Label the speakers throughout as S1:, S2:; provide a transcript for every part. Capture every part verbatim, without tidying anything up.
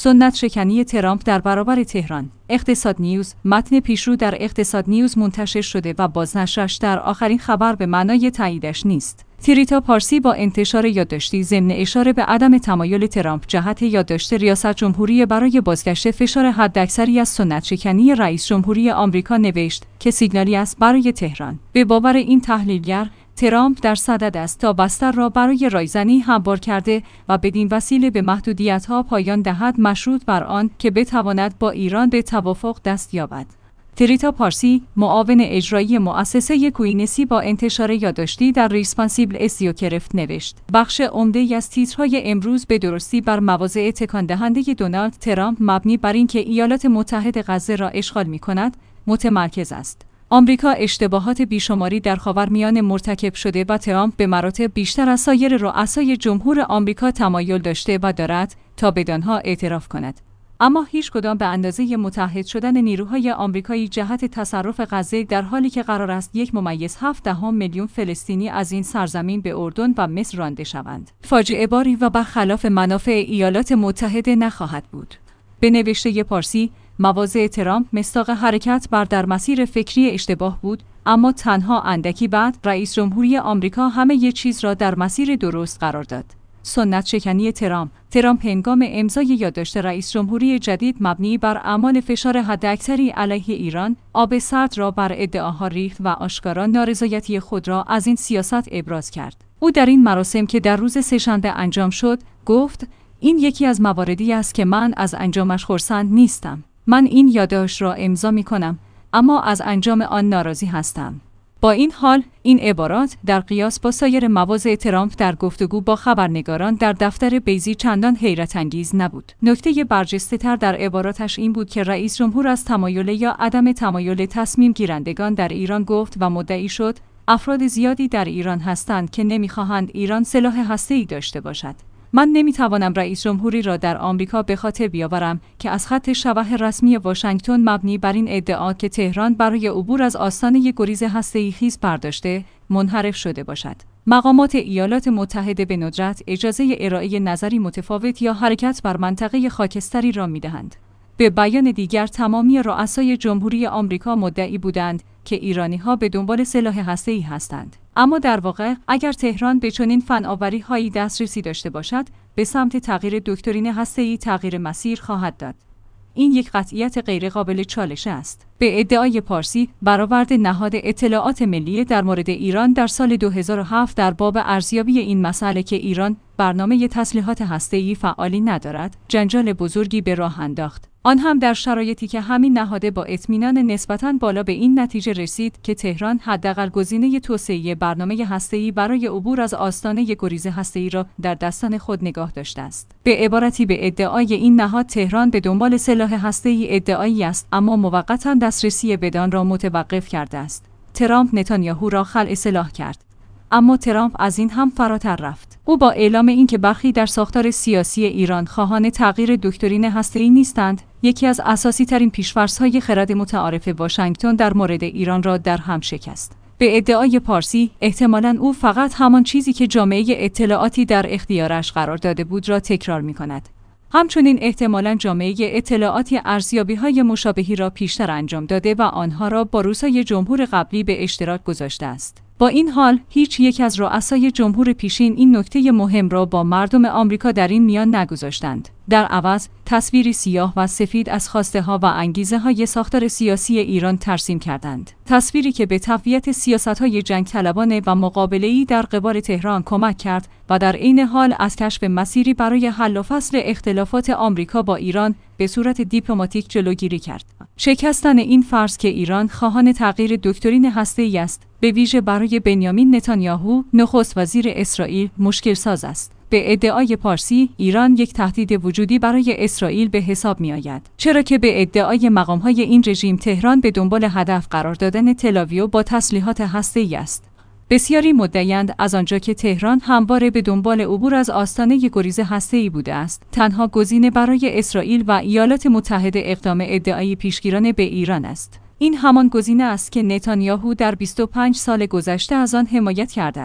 S1: سنت شکنی ترامپ در برابر تهران. اقتصاد نیوز. متن پیشرو در اقتصاد نیوز منتشر شده و بازنشرش در آخرین خبر به معنای تاییدش نیست. تریتا پارسی با انتشار یادداشتی ضمن اشاره به عدم تمایل ترامپ جهت یادداشت ریاست جمهوری برای بازگشت فشار حداکثری از سنت شکنی رئیس جمهوری آمریکا نوشت که سیگنالی است برای تهران. به باور این تحلیلگر، ترامپ در صدد است تا بستر را برای رایزنی هموار کرده و بدین وسیله به محدودیت‌ها پایان دهد مشروط بر آن که بتواند با ایران به توافق دست یابد. تریتا پارسی، معاون اجرایی مؤسسه کوینسی با انتشار یادداشتی در ریسپانسیبل اسیو کرفت نوشت: بخش عمده‌ای از تیترهای امروز به درستی بر مواضع تکان دهنده دونالد ترامپ مبنی بر اینکه ایالات متحده غزه را اشغال می‌کند متمرکز است. آمریکا اشتباهات بیشماری در خاورمیانه مرتکب شده و ترامپ به مراتب بیشتر از سایر رؤسای جمهور آمریکا تمایل داشته و دارد تا بدانها اعتراف کند. اما هیچ کدام به اندازه متحد شدن نیروهای آمریکایی جهت تصرف غزه در حالی که قرار است یک ممیز هفت دهم میلیون فلسطینی از این سرزمین به اردن و مصر رانده شوند، فاجعه باری و برخلاف منافع ایالات متحده نخواهد بود. به نوشته پارسی، مواضع ترامپ مصداق حرکت بر در مسیر فکری اشتباه بود، اما تنها اندکی بعد رئیس جمهوری آمریکا همه ی چیز را در مسیر درست قرار داد. سنت شکنی ترامپ. ترامپ هنگام امضای یادداشت رئیس جمهوری جدید مبنی بر اعمال فشار حداکثری علیه ایران، آب سرد را بر ادعاها ریخت و آشکارا نارضایتی خود را از این سیاست ابراز کرد. او در این مراسم که در روز سه‌شنبه انجام شد، گفت: این یکی از مواردی است که من از انجامش خرسند نیستم. من این یادداشت را امضا می کنم، اما از انجام آن ناراضی هستم. با این حال، این عبارات در قیاس با سایر مواضع ترامپ در گفتگو با خبرنگاران در دفتر بیضی چندان حیرت انگیز نبود. نکته برجسته‌تر در عباراتش این بود که رئیس جمهور از تمایل یا عدم تمایل تصمیم گیرندگان در ایران گفت و مدعی شد افراد زیادی در ایران هستند که نمی‌خواهند ایران سلاح هسته‌ای داشته باشد. من نمی‌توانم رئیس جمهوری را در آمریکا به خاطر بیاورم که از خط شبح رسمی واشنگتن مبنی بر این ادعا که تهران برای عبور از آستانه گریز هسته‌ای خیز برداشته، منحرف شده باشد. مقامات ایالات متحده به ندرت اجازه ارائه نظری متفاوت یا حرکت بر منطقه خاکستری را می‌دهند. به بیان دیگر، تمامی رؤسای جمهوری آمریکا مدعی بودند که ایرانی‌ها به دنبال سلاح هسته‌ای هستند. اما در واقع اگر تهران به چنین فناوری‌هایی دسترسی داشته باشد، به سمت تغییر دکترین هسته‌ای تغییر مسیر خواهد داد. این یک قطعیت غیرقابل چالش است. به ادعای پارسی، برآورد نهاد اطلاعات ملی در مورد ایران در سال دو هزار و هفت در باب ارزیابی این مسئله که ایران برنامه تسلیحات هسته‌ای فعالی ندارد، جنجال بزرگی به راه انداخت. آن هم در شرایطی که همین نهاد با اطمینان نسبتاً بالا به این نتیجه رسید که تهران حداقل گزینه توسعه برنامه هسته‌ای برای عبور از آستانه گریز هسته‌ای را در دستان خود نگاه داشته است. به عبارتی، به ادعای این نهاد تهران به دنبال سلاح هسته‌ای ادعایی است، اما موقتاً دسترسی بدان را متوقف کرده است. ترامپ نتانیاهو را خلع سلاح کرد. اما ترامپ از این هم فراتر رفت. او با اعلام اینکه برخی در ساختار سیاسی ایران خواهان تغییر دکترین هسته‌ای نیستند، یکی از اساسی ترین پیش‌فرض‌های خرد متعارف واشنگتن در مورد ایران را در هم شکست. به ادعای پارسی، احتمالاً او فقط همان چیزی که جامعه اطلاعاتی در اختیارش قرار داده بود را تکرار می‌کند. همچنین احتمالاً جامعه اطلاعاتی ارزیابی‌های مشابهی را پیشتر انجام داده و آنها را با رؤسای جمهور قبلی به اشتراک گذاشته است. با این حال، هیچ یک از رؤسای جمهور پیشین این نکته مهم را با مردم آمریکا در این میان نگذاشتند. در عوض، تصویری سیاه و سفید از خواسته‌ها و انگیزه‌های ساختار سیاسی ایران ترسیم کردند. تصویری که به تقویت سیاست‌های جنگ طلبانه و مقابله‌ای در قبال تهران کمک کرد و در عین حال از کشف مسیری برای حل و فصل اختلافات آمریکا با ایران به صورت دیپلماتیک جلوگیری کرد. شکستن این فرض که ایران خواهان تغییر دکترین هسته‌ای است، به ویژه برای بنیامین نتانیاهو، نخست وزیر اسرائیل، مشکل ساز است. به ادعای پارسی، ایران یک تهدید وجودی برای اسرائیل به حساب می آید، چرا که به ادعای مقام‌های این رژیم تهران به دنبال هدف قرار دادن تل‌آویو با تسلیحات هسته‌ای است. بسیاری مدعی‌اند از آنجا که تهران همواره به دنبال عبور از آستانه گریز هسته‌ای بوده است، تنها گزینه برای اسرائیل و ایالات متحده اقدام ادعایی پیشگیرانه به ایران است. این همان گزینه است که نتانیاهو در بیست و پنج سال گذشته از آن حمایت کرده است.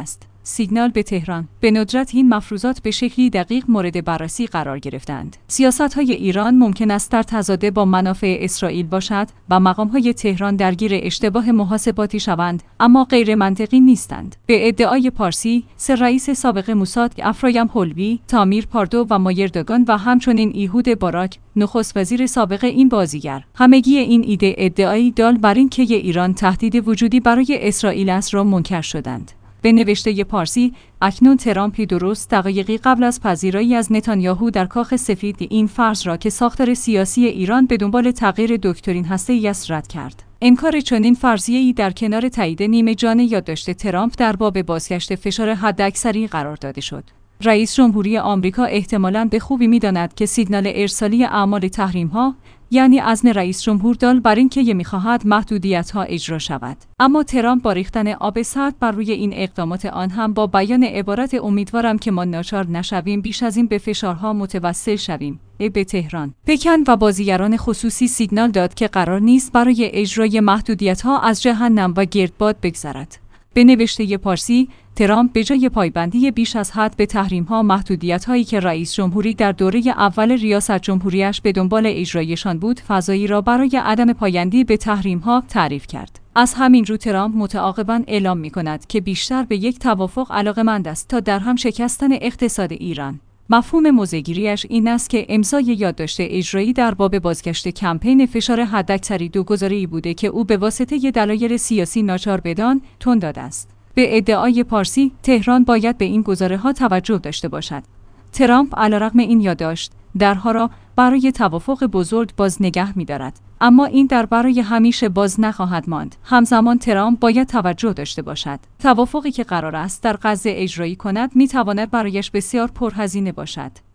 S1: سیگنال به تهران. به ندرت این مفروضات به شکلی دقیق مورد بررسی قرار گرفتند. سیاست‌های ایران ممکن است در تضاد با منافع اسرائیل باشد و مقام‌های تهران درگیر اشتباه محاسباتی شوند، اما غیر منطقی نیستند. به ادعای پارسی، سه رئیس سابق موساد افرایم حلبی، تامیر پاردو و مایردگان و همچنین ایهود باراک، نخست وزیر سابق این بازیگر، همگی این ایده ادعایی دال بر این که ایران تهدید وجودی برای اسرائیل است را منکر شدند. به نوشته پارسی، اکنون ترامپی درست دقایقی قبل از پذیرایی از نتانیاهو در کاخ سفید این فرض را که ساختار سیاسی ایران به دنبال تغییر دکترین هسته‌ای است رد کرد. انکار چنین فرضیه‌ای در کنار تایید نیمه جانه یادداشت ترامپ در باب بازگشت فشار حداکثری قرار داده شد. رئیس جمهوری آمریکا احتمالاً به خوبی می‌داند که سیگنال ارسالی اعمال تحریم‌ها، یعنی عزم رئیس جمهور دال بر اینکه می‌خواهد محدودیت‌ها اجرا شود. اما ترامپ با ریختن آب سرد بر روی این اقدامات آن هم با بیان عبارت امیدوارم که ما ناچار نشویم بیش از این به فشارها متوسل شویم به تهران، پکن و بازیگران خصوصی سیگنال داد که قرار نیست برای اجرای محدودیت‌ها از جهنم و گردباد بگذرد. به نوشته پارسی، ترامپ به جای پایبندی بیش از حد به تحریم‌ها، محدودیت‌هایی که رئیس جمهوری در دوره اول ریاست جمهوریش به دنبال اجرایشان بود، فضایی را برای عدم پایبندی به تحریم‌ها تعریف کرد. از همین رو ترامپ متعاقباً اعلام می‌کند که بیشتر به یک توافق علاقه‌مند است تا در هم شکستن اقتصاد ایران. مفهوم موضع‌گیری‌اش این است که امضای یادداشت اجرایی در باب بازگشت کمپین فشار حداکثری دوگزاره‌ای بوده که او به واسطه دلایل سیاسی ناچار بدان تند داده است. به ادعای پارسی، تهران باید به این گزاره‌ها توجه داشته باشد. ترامپ علیرغم این یادداشت درها را برای توافق بزرگ باز نگه می‌دارد، اما این در برای همیشه باز نخواهد ماند. همزمان ترامپ باید توجه داشته باشد. توافقی که قرار است در غزه اجرایی کند می‌تواند برایش بسیار پرهزینه باشد.